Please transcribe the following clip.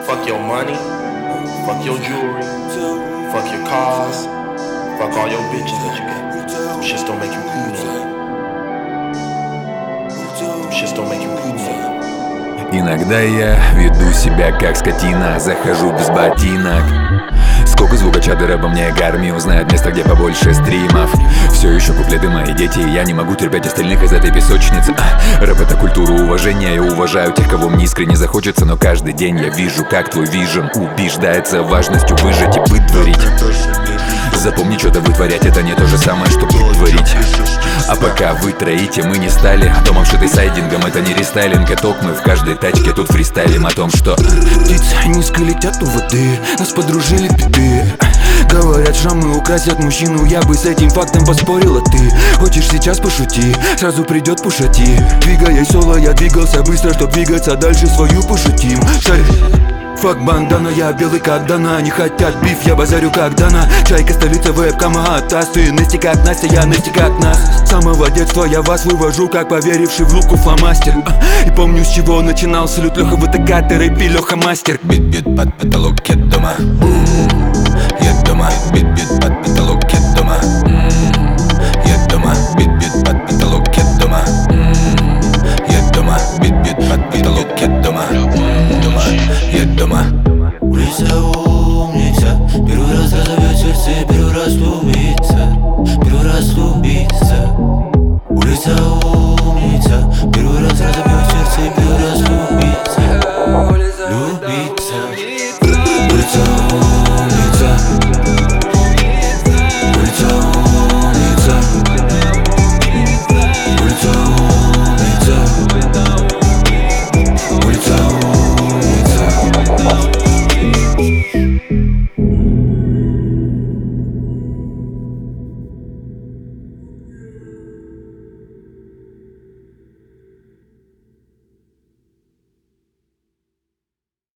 Fuck your money, fuck your jewelry, fuck your cars, fuck all your bitches that you got. Them shits don't make you cool no more. Them shits don't make you cool no more. Иногда я веду себя как скотина, захожу без ботинок. Сколько звукочады обо мне гарми узнает место, где побольше стримов. Все еще куплеты мои дети, я не могу терпеть остальных из этой песочницы. Рэп — это культура уважения, я уважаю тех, кого мне искренне захочется. Но каждый день я вижу, как твой вижен убеждается важностью выжить и быт творить. Запомни, что-то вытворять — это не то же самое, что быт творить. А пока вы троите, мы не стали домом, шитый сайдингом, это не рестайлинг. А ток мы в каждой тачке тут фристайлим о том, что птицы низко летят у воды, нас подружили беды. Говорят, шрамы украсят мужчину, я бы с этим фактом поспорила. Ты хочешь сейчас пошути, сразу придет пушати. Двигаясь соло, я двигался быстро, чтоб двигаться дальше, свою пошутим. Фак бандана, я белый как дана. Не хотят биф, я базарю как дана. Чайка, столица, веб-кама, Атас. Ты Насти как Настя, я Насти как нас. С самого детства я вас вывожу, как поверивший в луку фломастер. И помню, с чего начинал салют. Леха, вы такая, рэпи, Леха мастер. Бит-бит под потолок, я дома. Я дома. Бит-бит под потолок, я дома. Я дома. Бит-бит под потолок, я дома. Я дома. Бит-бит под потолок, я дома. Дома. Я дома.